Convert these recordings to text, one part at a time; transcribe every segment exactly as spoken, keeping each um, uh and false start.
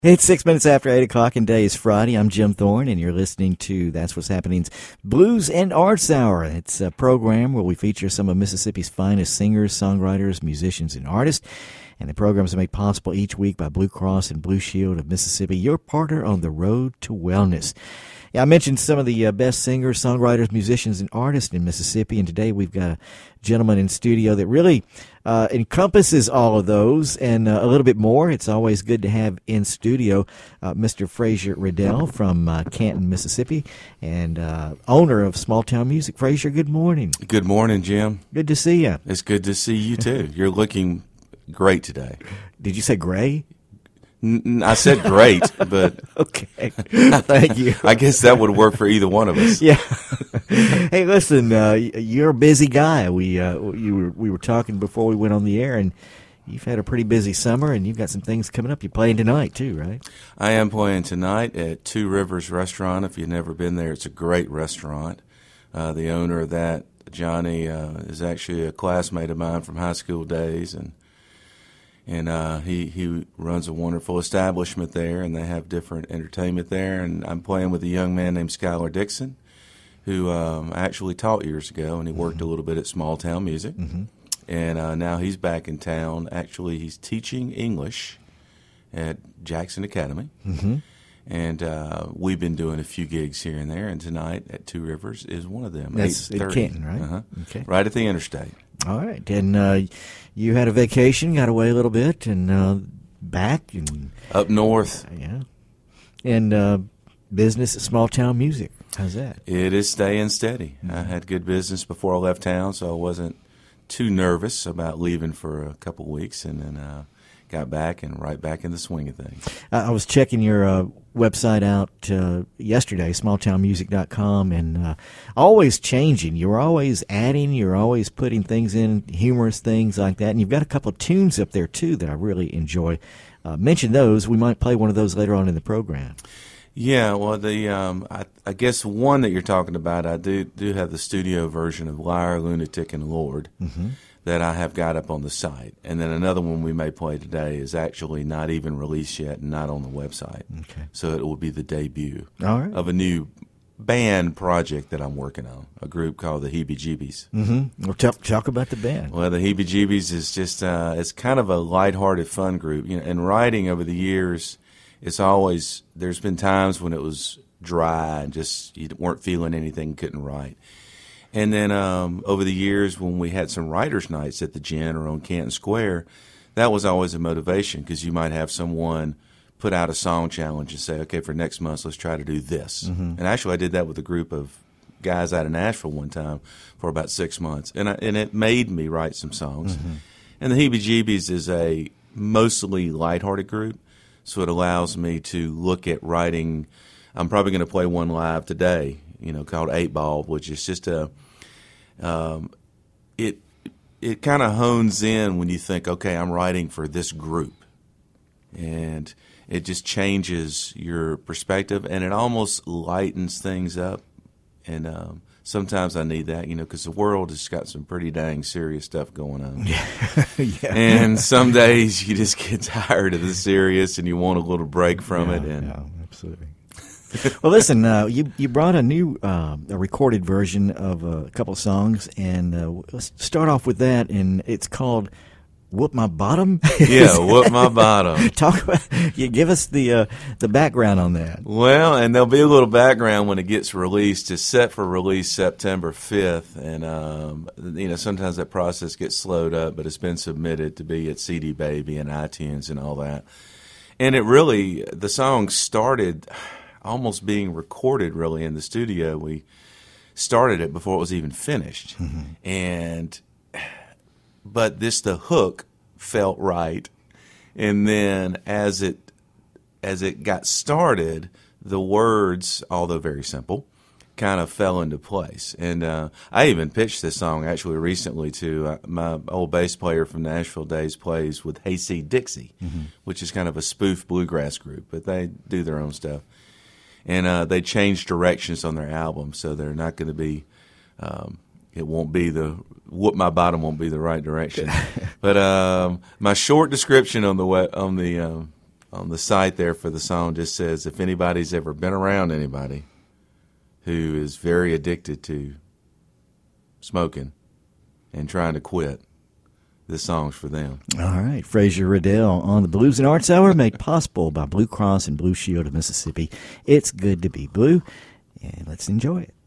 It's six minutes after eight o'clock, and today is Friday. I'm Jim Thorne, and you're listening to That's What's Happening's Blues and Arts Hour. It's a program where we feature some of Mississippi's finest singers, songwriters, musicians, and artists. And the programs are made possible each week by Blue Cross and Blue Shield of Mississippi, your partner on the road to wellness. Yeah, I mentioned some of the uh, best singers, songwriters, musicians, and artists in Mississippi, and today we've got a gentleman in studio that really uh, encompasses all of those and uh, a little bit more. It's always good to have in studio uh, Mister Frazier Riddell from uh, Canton, Mississippi, and uh, owner of Small Town Music. Frazier, good morning. Good morning, Jim. Good to see you. It's good to see you, too. You're looking great today. Did you say gray? N- I said great, but okay. Thank you. I guess that would work for either one of us. Yeah. Hey, listen, uh, you're a busy guy. We uh, you were we were talking before we went on the air, and you've had a pretty busy summer, and you've got some things coming up. You're playing tonight too, right? I am playing tonight at Two Rivers Restaurant. If you've never been there, it's a great restaurant. Uh, the owner of that, Johnny, uh, is actually a classmate of mine from high school days, and. And uh, he, he runs a wonderful establishment there, and they have different entertainment there. And I'm playing with a young man named Skylar Dixon, who um, I actually taught years ago, and he worked mm-hmm. a little bit at Small Town Music. Mm-hmm. And uh, now he's back in town. Actually, he's teaching English at Jackson Academy. Mm-hmm. And uh, we've been doing a few gigs here and there, and tonight at Two Rivers is one of them. That's at Canton, right? Uh-huh. Okay. Right at the interstate. All right. And uh, you had a vacation, got away a little bit, and uh, back. and Up north. Yeah. And uh, business at Small Town Music. How's that? It is staying steady. Mm-hmm. I had good business before I left town, so I wasn't too nervous about leaving for a couple weeks, and then uh, got back and right back in the swing of things. I was checking your uh, website out uh, yesterday, small town music dot com, and uh, always changing. You're always adding. You're always putting things in, humorous things like that. And you've got a couple of tunes up there, too, that I really enjoy. Uh, mention those. We might play one of those later on in the program. Yeah, well, the um, I, I guess one that you're talking about, I do, do have the studio version of Liar, Lunatic, and Lord. Mm-hmm. That I have got up on the site. And then another one we may play today is actually not even released yet and not on the website. Okay. So it will be the debut All right. of a new band project that I'm working on, a group called the Heebie-Jeebies. Mm-hmm. Well, talk, talk about the band. Well, the Heebie-Jeebies is just, uh, it's kind of a lighthearted, fun group. You know, in writing over the years, it's always, there's been times when it was dry and just you weren't feeling anything, couldn't write. And then um, over the years, when we had some writers' nights at the Gin or on Canton Square, that was always a motivation because you might have someone put out a song challenge and say, okay, for next month, let's try to do this. Mm-hmm. And actually, I did that with a group of guys out of Nashville one time for about six months. And, I, and it made me write some songs. Mm-hmm. And the Heebie-Jeebies is a mostly lighthearted group, so it allows me to look at writing. I'm probably going to play one live today, you know, called Eight Ball, which is just a, um, it it kind of hones in when you think, okay, I'm writing for this group, and it just changes your perspective, and it almost lightens things up, and um, sometimes I need that, you know, because the world has got some pretty dang serious stuff going on. Yeah. yeah. And some days you just get tired of the serious, and you want a little break from yeah, it. And yeah, absolutely. Well, listen, uh, you you brought a new uh, a recorded version of a couple of songs, and uh, let's start off with that. And it's called "Whoop My Bottom." Yeah, "Whoop My Bottom." Talk about. You give us the uh, the background on that. Well, and there'll be a little background when it gets released. It's set for release September fifth, and um, you know sometimes that process gets slowed up, but it's been submitted to be at C D Baby and iTunes and all that. And it really, the song started almost being recorded really in the studio. We started it before it was even finished. Mm-hmm. And but this the hook felt right. And then as it as it got started, the words, although very simple, kind of fell into place. And uh, I even pitched this song actually recently to uh, my old bass player from Nashville days plays with Hayseed Dixie, mm-hmm. which is kind of a spoof bluegrass group, but they do their own stuff. And uh, they changed directions on their album, so they're not going to be. Um, it won't be the whoop my bottom won't be the right direction. But um, my short description on the on the um, on the site there for the song just says, if anybody's ever been around anybody who is very addicted to smoking and trying to quit, this song's for them. All right. Fraser Riddell on the Blues and Arts Hour, made possible by Blue Cross and Blue Shield of Mississippi. It's good to be blue, and let's enjoy it.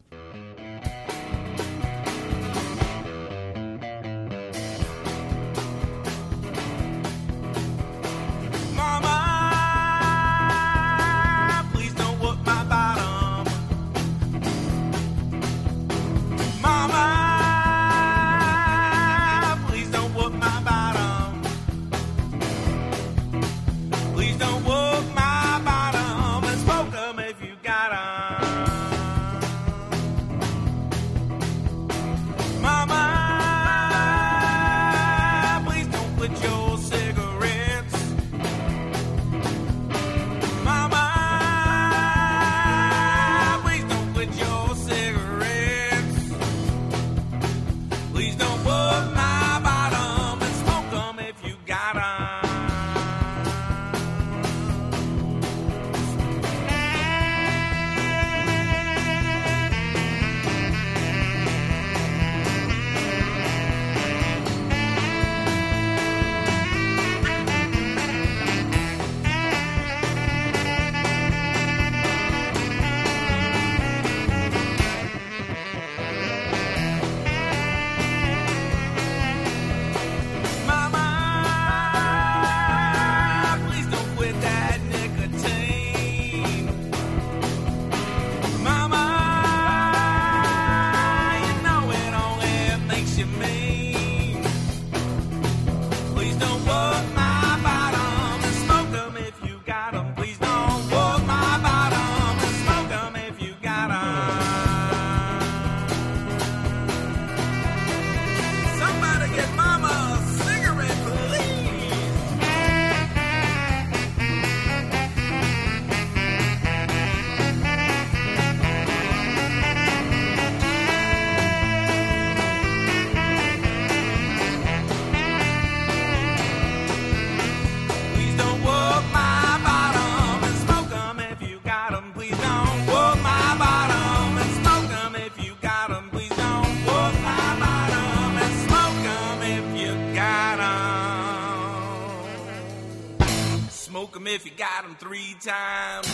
If you got them three times,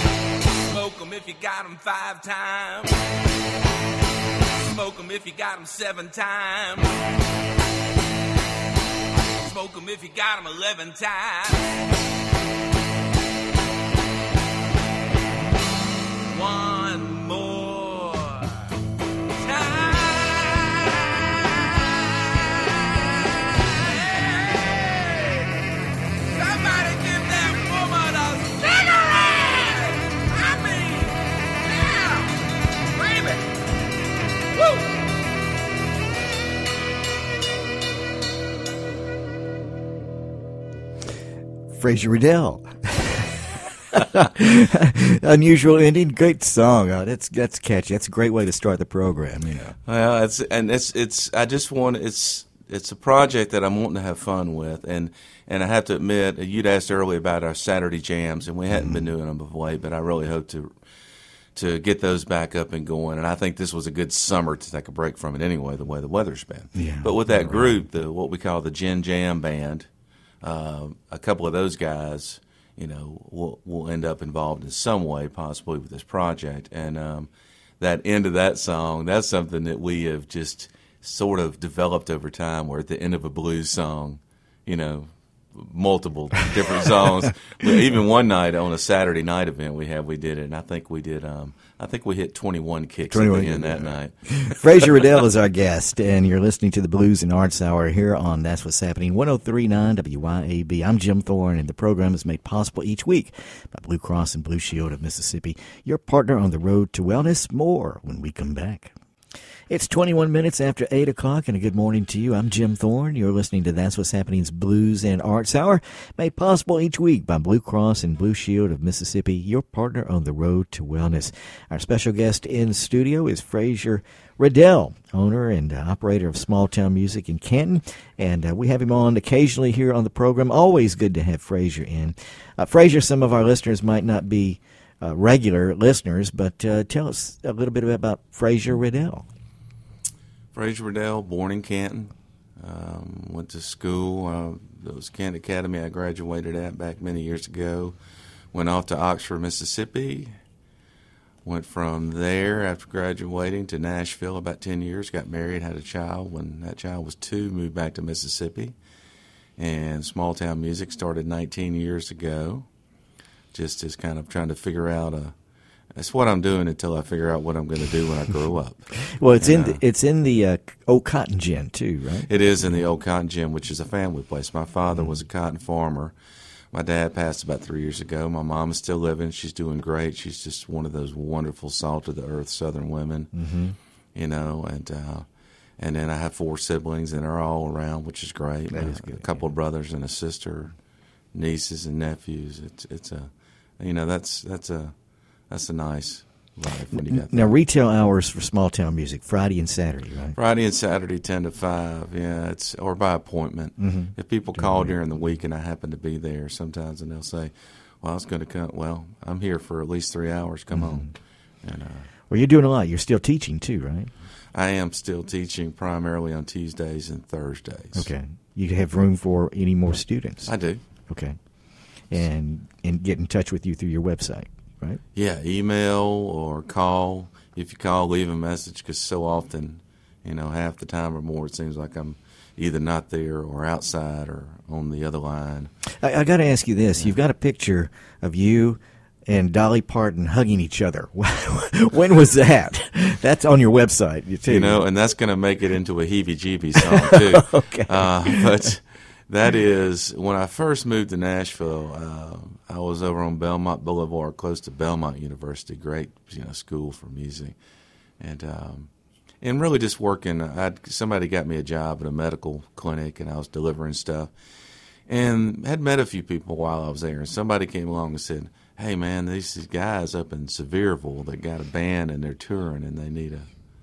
smoke them if you got them five times, smoke them if you got them seven times, smoke them if you got them eleven times. One more time. Fraser Riddell. Unusual ending, great song. Oh, that's that's catchy. That's a great way to start the program. You know. Well, it's and it's it's. I just want it's it's a project that I'm wanting to have fun with, and and I have to admit, you'd asked earlier about our Saturday jams, and we hadn't mm-hmm. been doing them of late, but I really hope to to get those back up and going. And I think this was a good summer to take a break from it anyway, the way the weather's been. Yeah, but with that right. group, the what we call the Gin Jam Band. Uh, a couple of those guys, you know, will will end up involved in some way, possibly with this project. And um, that end of that song, that's something that we have just sort of developed over time. Where at the end of a blues song, you know, multiple different songs. Even one night on a Saturday night event we had, we did it, and I think we did. Um, I think we hit twenty-one kicks twenty-one at the end that night. Fraser Riddell is our guest, and you're listening to the Blues and Arts Hour here on That's What's Happening, one oh three point nine W Y A B. I'm Jim Thorne, and the program is made possible each week by Blue Cross and Blue Shield of Mississippi, your partner on the road to wellness. More when we come back. It's twenty-one minutes after eight o'clock, and a good morning to you. I'm Jim Thorne. You're listening to That's What's Happening's Blues and Arts Hour, made possible each week by Blue Cross and Blue Shield of Mississippi, your partner on the road to wellness. Our special guest in studio is Frazier Riddell, owner and uh, operator of Small Town Music in Canton, and uh, we have him on occasionally here on the program. Always good to have Frazier in. Uh, Frazier, some of our listeners might not be uh, regular listeners, but uh, tell us a little bit about Frazier Riddell. Frazier Riddell, born in Canton, um, went to school. Uh, it was Canton Academy I graduated at back many years ago. Went off to Oxford, Mississippi. Went from there after graduating to Nashville about ten years. Got married, had a child. When that child was two, moved back to Mississippi. And Small Town Music started nineteen years ago, just as kind of trying to figure out a That's what I'm doing until I figure out what I'm going to do when I grow up. Well, it's and, in the, it's in the uh, old cotton gin too, right? It is in the old cotton gin, which is a family place. My father was a cotton farmer. My dad passed about three years ago. My mom is still living. She's doing great. She's just one of those wonderful salt of the earth Southern women, mm-hmm. you know. And uh, and then I have four siblings, and they're all around, which is great. That is good, a couple yeah. of brothers and a sister, nieces and nephews. It's it's a, you know, that's that's a. That's a nice life when you got that. Now, retail hours for Small Town Music, Friday and Saturday, right? Friday and Saturday, ten to five, yeah, it's or by appointment. Mm-hmm. If people call right. during the week and I happen to be there sometimes, and they'll say, well, I was going to come. Well, I'm here for at least three hours. Come mm-hmm. on. And, uh, well, you're doing a lot. You're still teaching, too, right? I am still teaching primarily on Tuesdays and Thursdays. Okay. You have room for any more students? I do. Okay. And, and get in touch with you through your website. Right? Yeah, email or call. If you call, leave a message, because so often, you know, half the time or more, it seems like I'm either not there or outside or on the other line. I, I got to ask you this. Yeah. You've got a picture of you and Dolly Parton hugging each other. When was that? That's on your website, you too. You know, and that's going to make it into a heebie-jeebie song, too. Okay. Uh, but that is, when I first moved to Nashville, uh, I was over on Belmont Boulevard, close to Belmont University, great, you know, school for music, and um, and really just working. I'd, somebody got me a job at a medical clinic, and I was delivering stuff, and had met a few people while I was there. And somebody came along and said, "Hey, man, these, these guys up in Sevierville that got a band and they're touring, and they need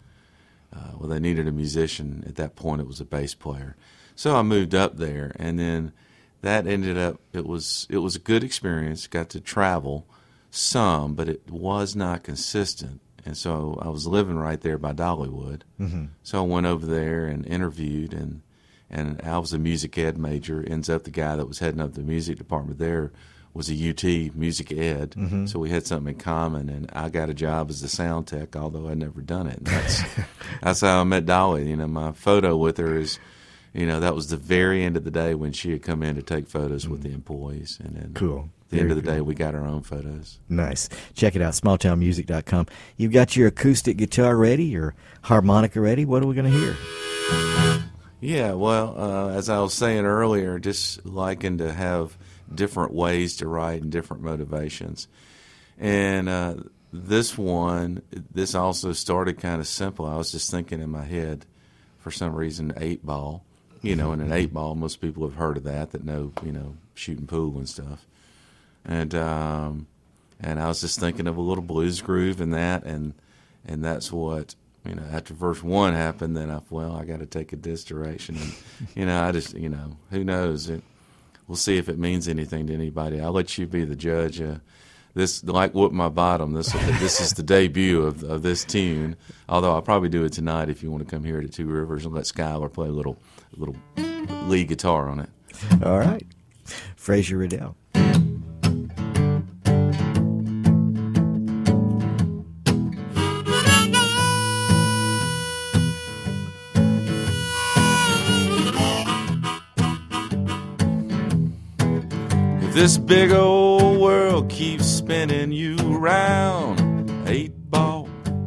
a uh, well, they needed a musician. At that point, it was a bass player." So I moved up there, and then that ended up, it was it was a good experience. Got to travel some, but it was not consistent. And so I was living right there by Dollywood. Mm-hmm. So I went over there and interviewed, and and I was a music ed major. Ends up the guy that was heading up the music department there was a U T music ed. Mm-hmm. So we had something in common, and I got a job as a sound tech, although I'd never done it. And that's, that's how I met Dolly. You know, my photo with her is, you know, that was the very end of the day when she had come in to take photos mm-hmm. with the employees. And then cool. At the Very end of the cool. day, we got our own photos. Nice. Check it out, small town music dot com. You've got your acoustic guitar ready, your harmonica ready. What are we going to hear? Yeah, well, uh, as I was saying earlier, just liking to have different ways to write and different motivations. And uh, this one, this also started kind of simple. I was just thinking in my head, for some reason, eight ball. You know, and an eight ball, most people have heard of that, that know, you know, shooting pool and stuff. And um, and I was just thinking of a little blues groove in that, and and that's what, you know, after verse one happened, then I, well, I got to take it this direction. And, you know, I just, you know, who knows? It, we'll see if it means anything to anybody. I'll let you be the judge. Uh, this, like Whoop My Bottom, this this is the debut of, of this tune, although I'll probably do it tonight if you want to come here to Two Rivers and let Skylar play a little, a little lead guitar on it. All right. Frazier Riddell. This big old world keeps spinning you round, eight ball,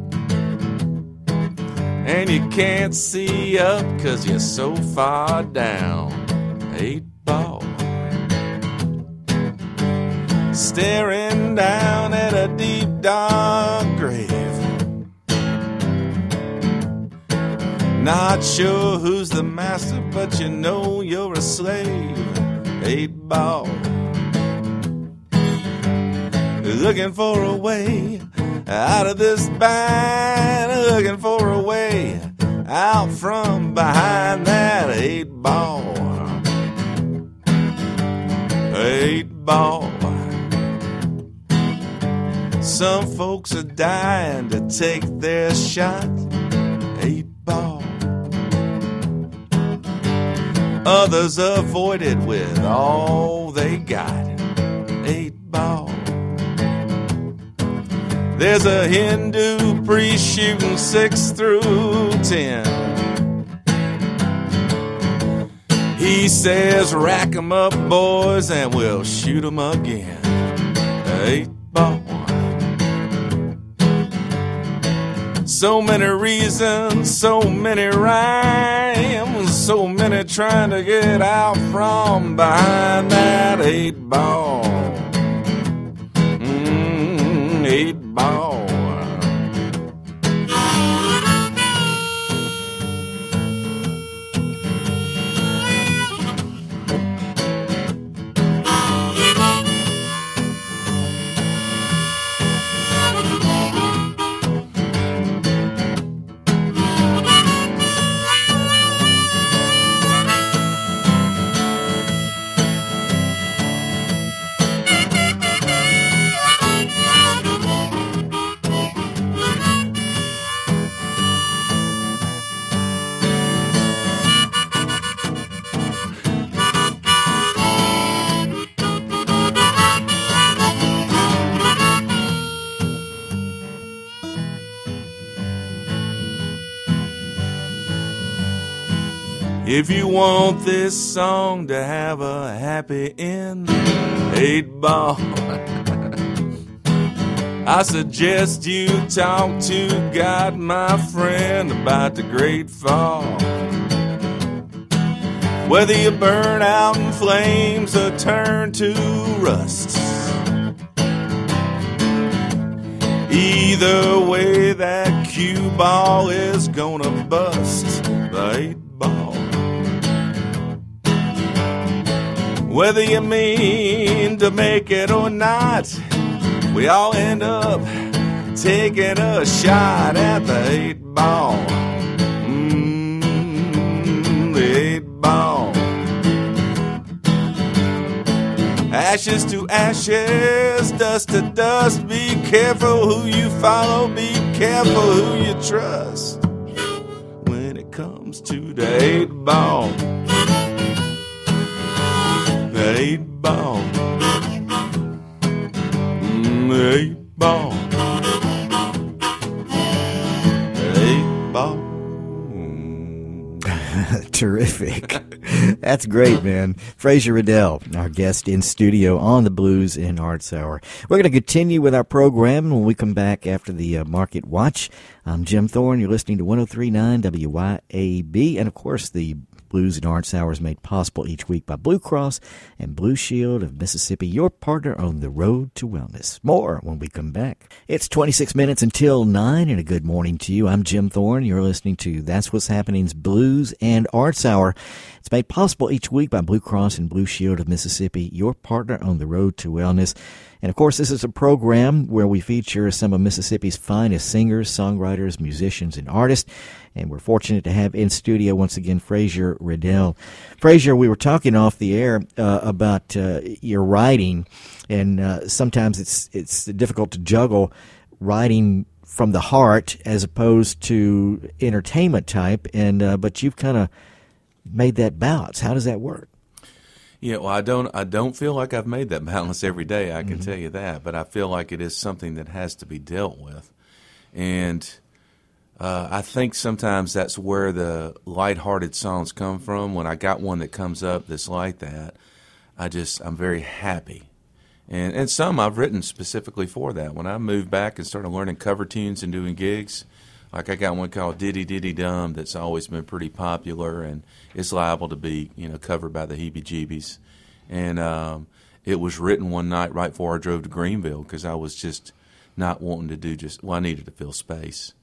and you can't see up 'cause you're so far down, eight ball, staring down at a deep dark grave, Not sure who's the master, but you know you're a slave. Eight ball. Looking for a way out of this bind. Looking for a way out from behind that eight ball. Eight ball. Some folks are dying to take their shot. Eight ball. Others avoid it with all they got. Eight ball. There's a Hindu priest shooting six through ten. He says, rack 'em up, boys, and we'll shoot 'em again. Eight ball. So many reasons, so many rhymes, so many trying to get out from behind that eight ball. Mm, eight ball. If you want this song to have a happy end, eight ball, I suggest you talk to God, my friend, about the great fall. Whether you burn out in flames or turn to rust, either way that cue ball is gonna bust. The eight ball. Whether you mean to make it or not, we all end up taking a shot at the eight ball. Mmm, the eight ball. Ashes to ashes, dust to dust. Be careful who you follow, be careful who you trust when it comes to the eight ball. The eight ball. Mm, the eight ball. The eight ball. Terrific. That's great, man. Fraser Riddell, our guest in studio on the Blues and Arts Hour. We're going to continue with our program when we come back after the uh, Market Watch. I'm Jim Thorne. You're listening to one oh three point nine W Y A B. And, of course, the Blues and Arts Hour is made possible each week by Blue Cross and Blue Shield of Mississippi, your partner on the road to wellness. More when we come back. It's twenty-six minutes until nine, and a good morning to you. I'm Jim Thorne. You're listening to That's What's Happening's Blues and Arts Hour. It's made possible each week by Blue Cross and Blue Shield of Mississippi, your partner on the road to wellness. And, of course, this is a program where we feature some of Mississippi's finest singers, songwriters, musicians, and artists. And we're fortunate to have in studio once again Fraser Riddell. Fraser, we were talking off the air uh, about uh, your writing, and uh, sometimes it's it's difficult to juggle writing from the heart as opposed to entertainment type. And uh, but you've kind of made that balance. How does that work? Yeah, well, I don't I don't feel like I've made that balance every day, I can Mm-hmm. tell you that. But I feel like it is something that has to be dealt with. And uh, I think sometimes that's where the lighthearted songs come from. When I got one that comes up that's like that, I just, I'm very happy. And, and some I've written specifically for that. When I moved back and started learning cover tunes and doing gigs, like I got one called Diddy Diddy Dum that's always been pretty popular, and it's liable to be, you know, covered by the Heebie-Jeebies. And um, it was written one night right before I drove to Greenville because I was just not wanting to do just, well, I needed to fill space.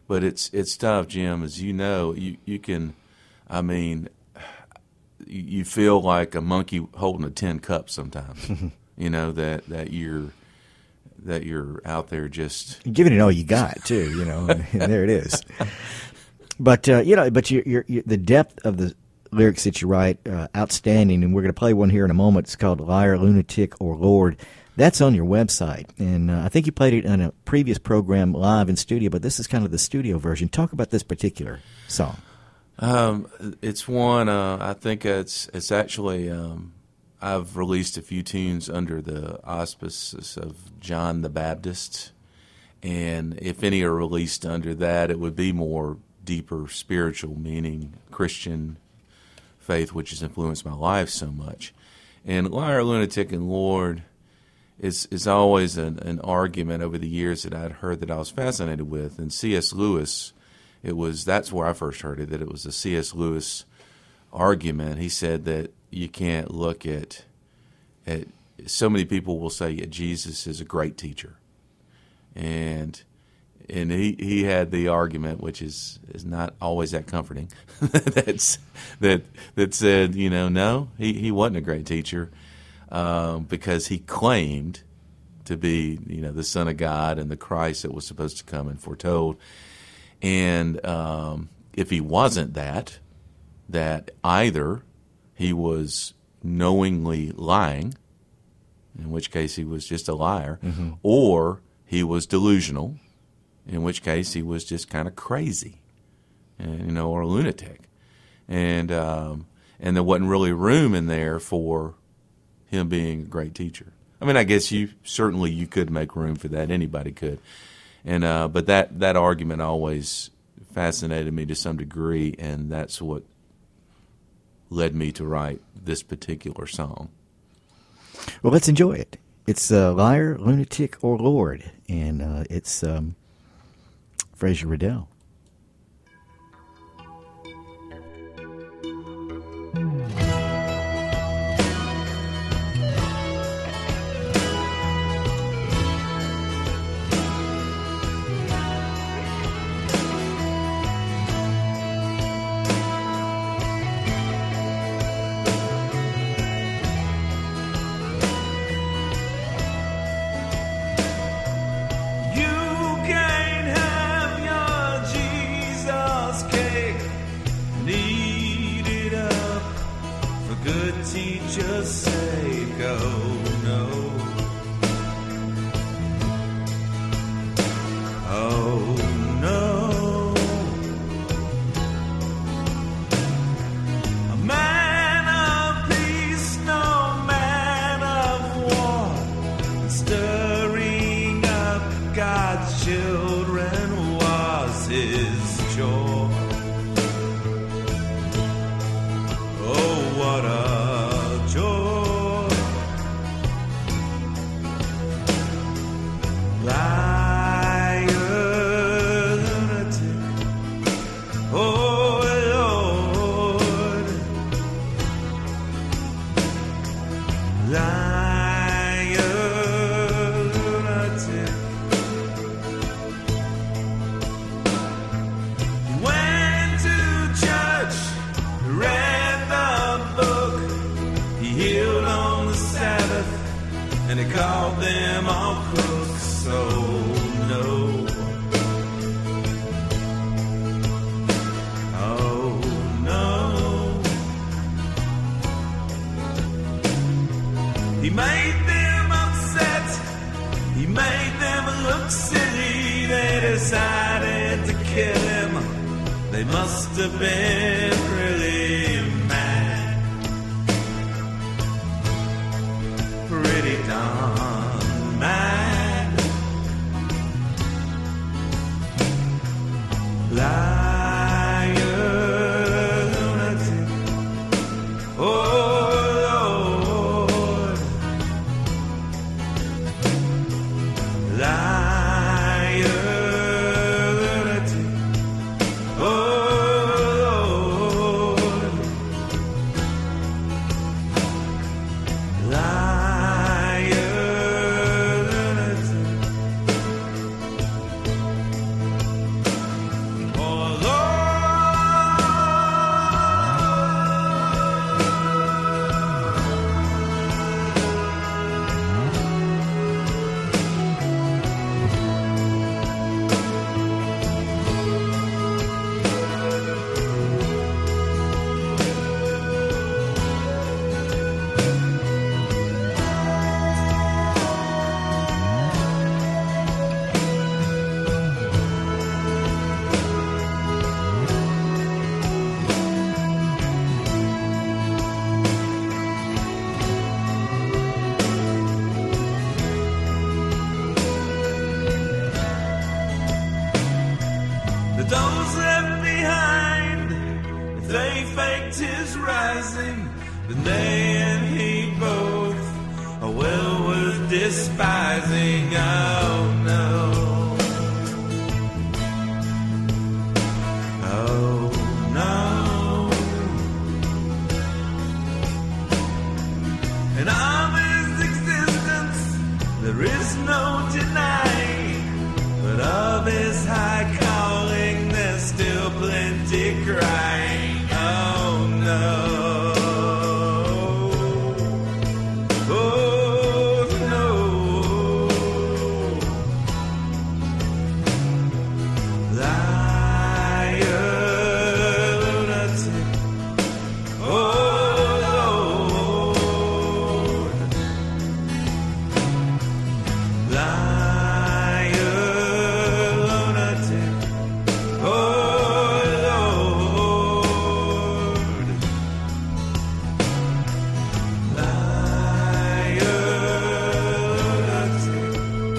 but it's it's tough, Jim. As you know, you you can, I mean, you, you feel like a monkey holding a tin cup sometimes. You know that that you're that you're out there just you're giving it all you got too. You know, and there it is. But uh, you know, but you, you're, you're the depth of the lyrics that you write, uh, outstanding. And we're going to play one here in a moment. It's called "Liar, Lunatic, or Lord." That's on your website, and uh, I think you played it in a previous program live in studio. But this is kind of the studio version. Talk about this particular song. Um, it's one. Uh, I think it's it's actually. Um, I've released a few tunes under the auspices of John the Baptist, and if any are released under that, it would be more deeper spiritual meaning, Christian faith, which has influenced my life so much. And Liar, Lunatic, and Lord is is always an, an argument over the years that I'd heard that I was fascinated with. And C S. Lewis, it was that's where I first heard it, that it was a C S. Lewis argument. He said that you can't look at, at so many people will say yeah, Jesus is a great teacher. And and he, he had the argument, which is, is not always that comforting, that's that that said, you know, no, he, he wasn't a great teacher um, because he claimed to be, you know, the Son of God and the Christ that was supposed to come and foretold. And um, if he wasn't that, that either he was knowingly lying, in which case he was just a liar, mm-hmm. or he was delusional, in which case he was just kind of crazy, and, you know, or a lunatic. And um, and there wasn't really room in there for him being a great teacher. I mean, I guess you certainly you could make room for that. Anybody could. And uh, but that, that argument always fascinated me to some degree, and that's what led me to write this particular song. Well, let's enjoy it. It's uh, Liar, Lunatic, or Lord, and uh, it's um, Fraser Riddell. those left behind, if they faked his rising, then they and he both are well worth despising. Oh no. Oh no. And of his existence there is no denying, but of his high calling there's still plenty crying. Oh no. Oh no. Liar, lunatic. Oh Lord. Liar, lunatic. Oh Lord. Liar, lunatic.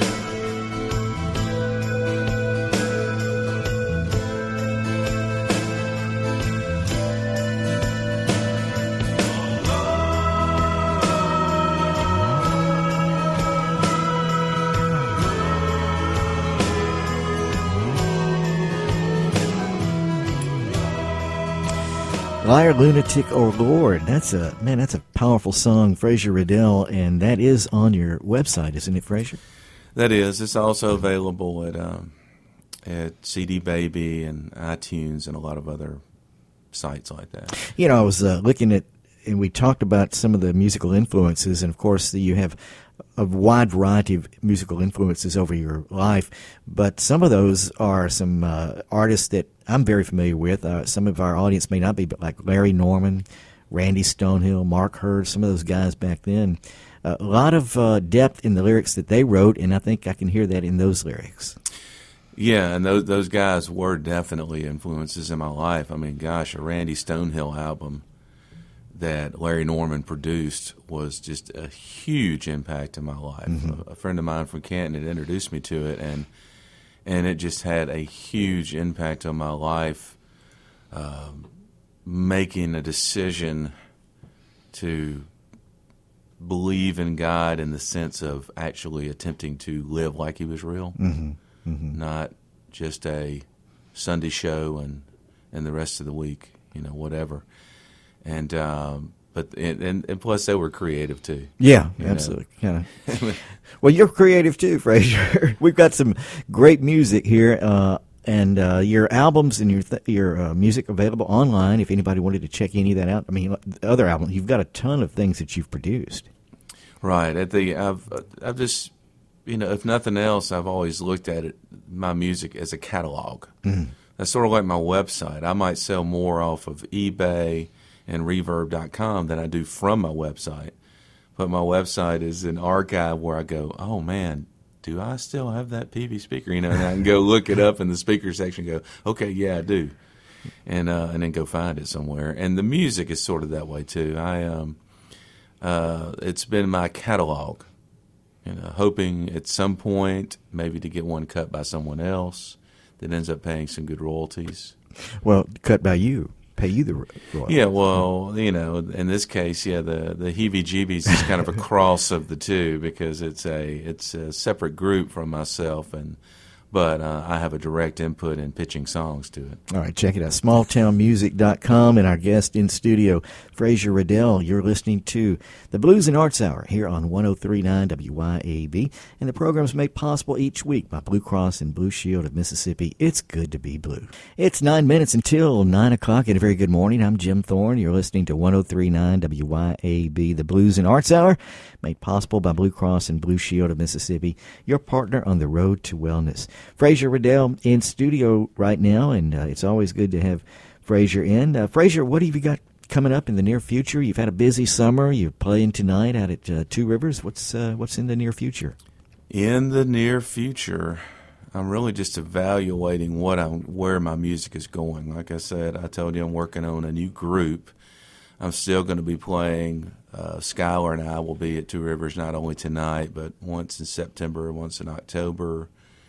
Liar, Lunatic, or Lord. That's a, man, that's a powerful song, Fraser Riddell, and that is on your website, isn't it, Fraser? That is. It's also available at um, at C D Baby and iTunes and a lot of other sites like that. You know, I was uh, looking at, and we talked about some of the musical influences, and of course, you have a wide variety of musical influences over your life, but some of those are some uh, artists that I'm very familiar with. Uh, some of our audience may not be, but like Larry Norman, Randy Stonehill, Mark Hurd, some of those guys back then. Uh, a lot of uh, depth in the lyrics that they wrote, and I think I can hear that in those lyrics. Yeah, and those those guys were definitely influences in my life. I mean, gosh, a Randy Stonehill album that Larry Norman produced was just a huge impact in my life. Mm-hmm. A, a friend of mine from Canton had introduced me to it, and and it just had a huge impact on my life, um, making a decision to believe in God in the sense of actually attempting to live like he was real, mm-hmm. Mm-hmm. not just a Sunday show and, and the rest of the week, you know, whatever. And um, but and, and, and plus they were creative too. Yeah, absolutely. Kind of. Well, you're creative too, Fraser. We've got some great music here, uh, and uh, your albums and your th- your uh, music available online. If anybody wanted to check any of that out, I mean, the other albums, you've got a ton of things that you've produced. Right. At the I've I've just you know, if nothing else, I've always looked at it my music as a catalog. Mm. That's sort of like my website. I might sell more off of eBay and reverb dot com than I do from my website. But my website is an archive where I go, oh, man, do I still have that P V speaker? You know, and I can go look it up in the speaker section and go, okay, yeah, I do. And uh, and then go find it somewhere. And the music is sort of that way, too. I um, uh, it's been my catalog, you know, hoping at some point maybe to get one cut by someone else that ends up paying some good royalties. Well, cut by you. Pay you the royalties. Yeah, well, you know, in this case, yeah, the the heebie-jeebies is kind of a cross of the two because it's a it's a separate group from myself, and but uh, I have a direct input in pitching songs to it. All right, check it out, small town music dot com, and our guest in studio, Fraser Riddell. You're listening to the Blues and Arts Hour here on one oh three point nine W Y A B, and the program is made possible each week by Blue Cross and Blue Shield of Mississippi. It's good to be blue. It's nine minutes until nine o'clock, and a very good morning. I'm Jim Thorne. You're listening to one oh three point nine W Y A B, the Blues and Arts Hour, made possible by Blue Cross and Blue Shield of Mississippi, your partner on the road to wellness. Fraser Riddell in studio right now, and uh, it's always good to have Fraser in. Uh, Fraser, what have you got coming up in the near future? You've had a busy summer. You're playing tonight out at uh, Two Rivers. What's uh, what's in the near future? In the near future, I'm really just evaluating what I'm, where my music is going. Like I said, I told you I'm working on a new group. I'm still going to be playing. Uh, Skylar and I will be at Two Rivers not only tonight, but once in September, once in October.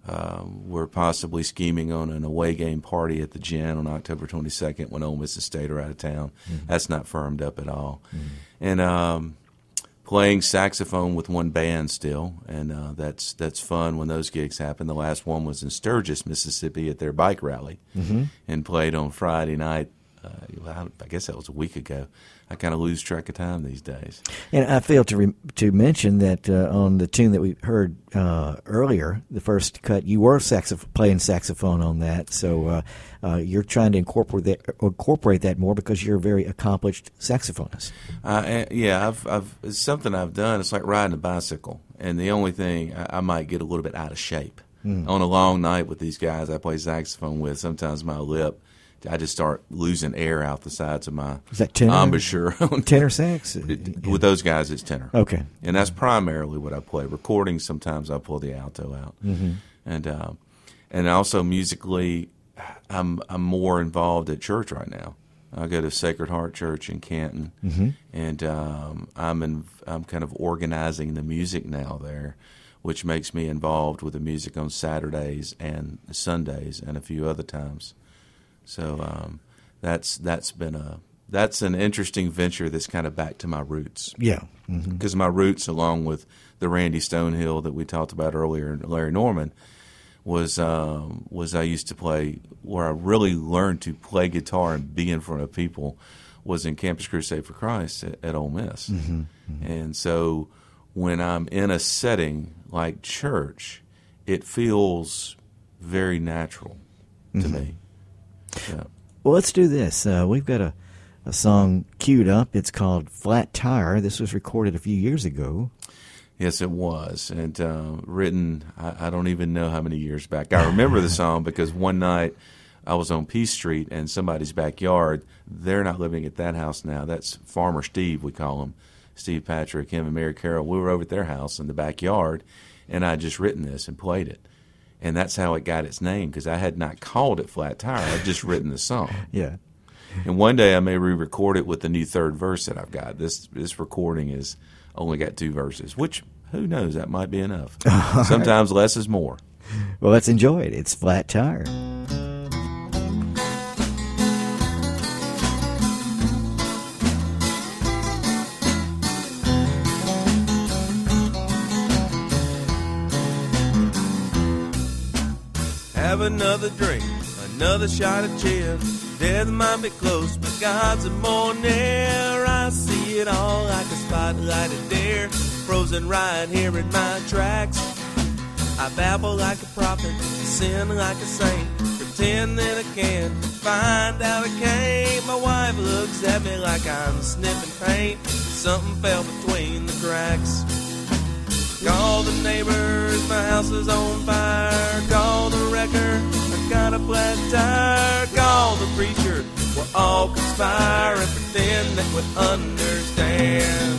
uh, we're possibly scheming on an away game party at the Gin on October twenty-second when Ole Miss and State are out of town. Mm-hmm. That's not firmed up at all. Mm-hmm. And um, playing saxophone with one band still, and uh, that's that's fun when those gigs happen. The last one was in Sturgis, Mississippi, at their bike rally, mm-hmm. and played on Friday night. Uh, I guess that was a week ago. I kind of lose track of time these days. And I failed to re- to mention that uh, on the tune that we heard uh, earlier, the first cut, you were saxoph- playing saxophone on that. So uh, uh, you're trying to incorporate that, incorporate that more because you're a very accomplished saxophonist. Uh, yeah, I've, I've, it's something I've done. It's like riding a bicycle. And the only thing, I, I might get a little bit out of shape. Mm. On a long night with these guys I play saxophone with, sometimes my lip, I just start losing air out the sides of my Is that tenor? embouchure. Tenor sax? With those guys, it's tenor. Okay. And that's primarily what I play. Recordings, sometimes I pull the alto out. Mm-hmm. And uh, and also musically, I'm I'm more involved at church right now. I go to Sacred Heart Church in Canton, mm-hmm. and um, I'm in, I'm kind of organizing the music now there, which makes me involved with the music on Saturdays and Sundays and a few other times. So um, that's that's been a that's an interesting venture that's kind of back to my roots. Yeah, because mm-hmm. my roots, along with the Randy Stonehill that we talked about earlier, and Larry Norman, was um, was I used to play where I really learned to play guitar and be in front of people was in Campus Crusade for Christ at, at Ole Miss, mm-hmm. Mm-hmm. And so when I'm in a setting like church, it feels very natural to mm-hmm. me. Yeah. Well, let's do this. Uh, we've got a, a song queued up. It's called Flat Tire. This was recorded a few years ago. Yes, it was. And uh, written, I, I don't even know how many years back. I remember the song because one night I was on Peace Street in somebody's backyard. They're not living at that house now. That's Farmer Steve, we call him. Steve Patrick, him and Mary Carroll. We were over at their house in the backyard, and I had just written this and played it. And that's how it got its name, because I had not called it Flat Tire. I'd just written the song. Yeah. And one day I may re-record it with the new third verse that I've got. This this recording is only got two verses, which, who knows, that might be enough. Sometimes right. Less is more. Well, let's enjoy it. It's Flat Tire. Have another drink, another shot of cheer. Death might be close, but God's more near. I see it all like a spotlighted dare, frozen right here in my tracks. I babble like a prophet, sin like a saint, pretend that I can find out I can't. My wife looks at me like I'm sniffing paint. Something fell between the cracks. Call the neighbors, my house is on fire. Call the wrecker, I got a flat tire. Call the preacher, we'll all conspire and pretend that we understand.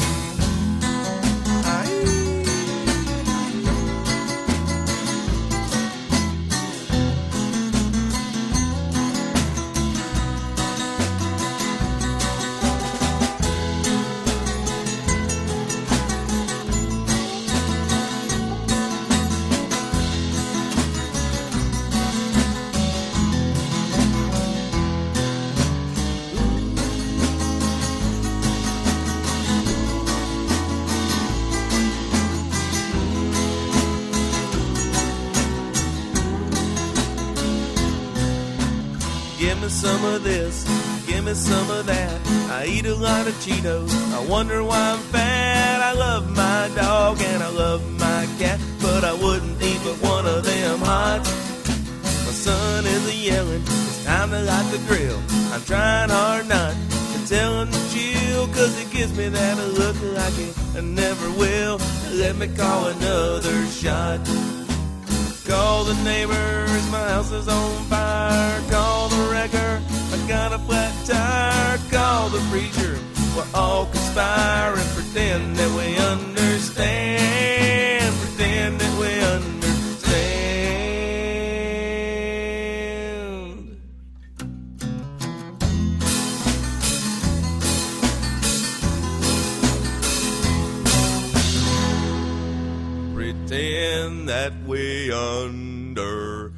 Give me some of this, give me some of that. I eat a lot of Cheetos, I wonder why I'm fat. I love my dog and I love my cat, but I wouldn't eat but one of them hot. My son is a-yelling, it's time to light the grill. I'm trying hard not to tell him to chill, cause it gives me that look like it never will. Let me call another shot. Call the neighbors, my house is on fire. Call the wrecker, I got a flat tire. Call the preacher, we'll all conspire and pretend that we understand. Pretend that we understand. Pretend again that we understand.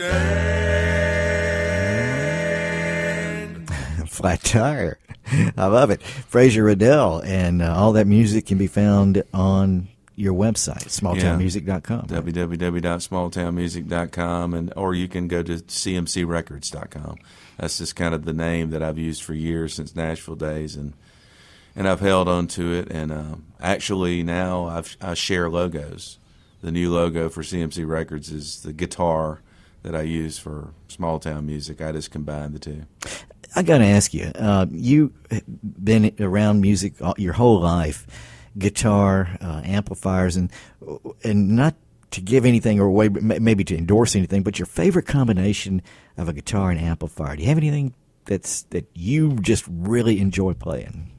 Flat Tire. I love it. Fraser Riddell, and uh, all that music can be found on your website, small town music dot com. w w w dot small town music dot com, and or you can go to c m c records dot com. That's just kind of the name that I've used for years since Nashville days, and and I've held on to it. And um, actually now I've, I share logos. The new logo for C M C Records is the guitar that I use for small town music. I just combine the two. I got to ask you, uh, you've been around music all, your whole life, guitar, uh, amplifiers, and and not to give anything away, but maybe to endorse anything, but your favorite combination of a guitar and amplifier. Do you have anything that's that you just really enjoy playing?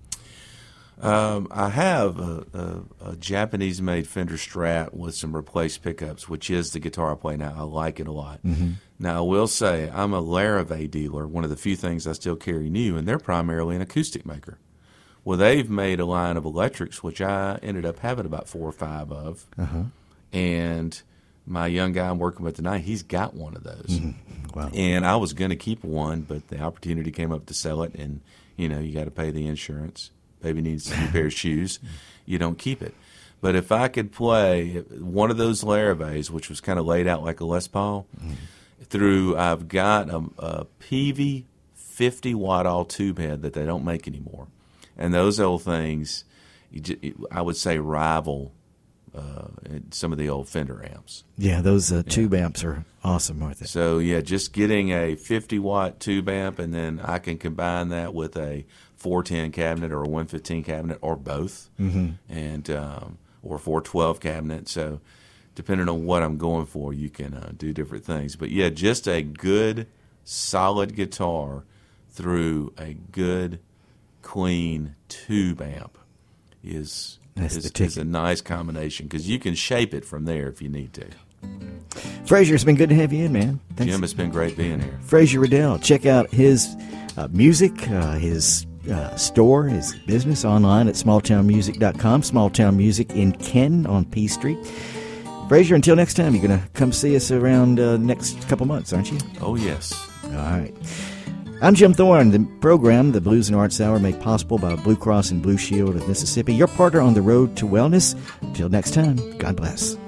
Um, I have a, a, a Japanese-made Fender Strat with some replaced pickups, which is the guitar I play now. I like it a lot. Mm-hmm. Now, I will say I'm a Larrivee dealer, one of the few things I still carry new, and they're primarily an acoustic maker. Well, they've made a line of electrics, which I ended up having about four or five of. Uh-huh. And my young guy I'm working with tonight, he's got one of those. Mm-hmm. Wow. And I was going to keep one, but the opportunity came up to sell it, and, you know, you got to pay the insurance. Baby needs a new pair of shoes. You don't keep it. But if I could play one of those Larrivees, which was kind of laid out like a Les Paul, mm-hmm. through I've got a, a P V fifty watt all tube head that they don't make anymore. And those old things, you just, I would say, rival uh, some of the old Fender amps. Yeah, those uh, tube yeah. amps are awesome, aren't they? So, yeah, just getting a fifty watt tube amp, and then I can combine that with a four ten cabinet or a one fifteen cabinet or both, mm-hmm. and um, or four twelve cabinet. So depending on what I'm going for, you can uh, do different things. But, yeah, just a good, solid guitar through a good, clean tube amp is, is, is a nice combination because you can shape it from there if you need to. Fraser, it's been good to have you in, man. Thanks. Jim, it's been great being here. Fraser Riddell. Check out his uh, music, uh, his uh, store, his business online at small town music dot com. Small Town Music in Ken on P Street. Fraser, until next time, you're going to come see us around uh, next couple months, aren't you? Oh, yes. All right. I'm Jim Thorne. The program, the Blues and Arts Hour, made possible by Blue Cross and Blue Shield of Mississippi, your partner on the road to wellness. Until next time, God bless.